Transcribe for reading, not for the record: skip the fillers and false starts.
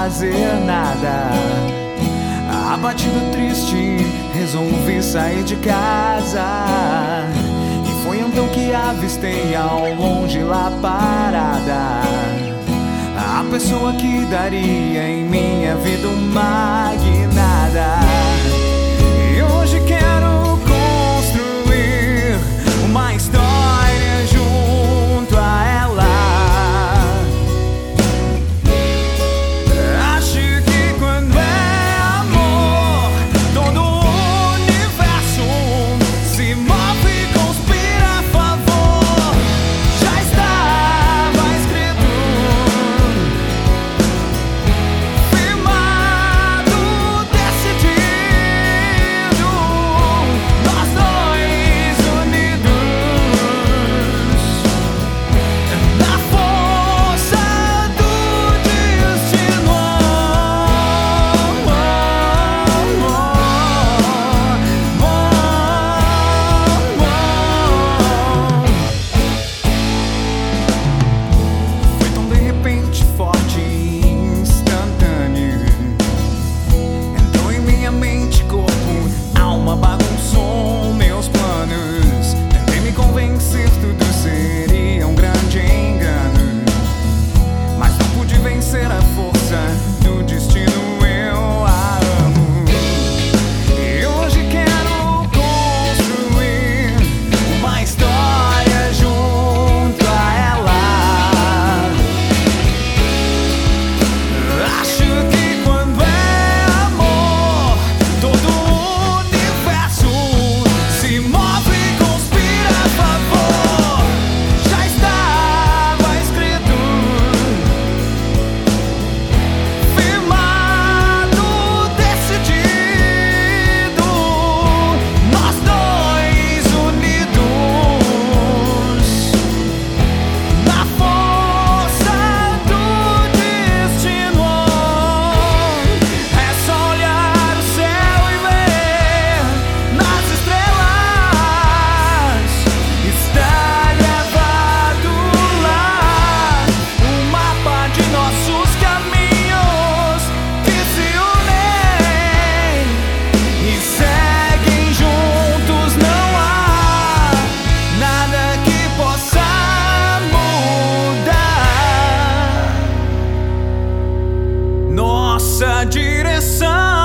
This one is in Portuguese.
fazer nada. Abatido, triste, resolvi sair de casa. E foi então que avistei ao longe lá parada a pessoa que daria em minha vida uma guinada. E hoje quero construir uma história junto a ela. Acho que quando é amor, todo o universo se move e conspira a favor. Já estava escrito, firmado, decidido, nós dois unidos na força do destino. Foi tão de repente, forte e instantâneo. Entrou em minha mente, corpo, alma, bagunçou meus planos. Tentei me convencer, tudo seria um grande engano, mas não pude vencer a força do destino. Eu a amo. E hoje quero construir uma história junto a ela. Acho que quando é amor, todo o universo se move e conspira a favor. Já estava escrito, firmado, decidido, nós dois unidos na força do destino. É só olhar o céu e ver nas estrelas. Está gravado lá um mapa de nossos caminhos que se unem e seguem juntos. Não há nada que possa mudar nossa direção.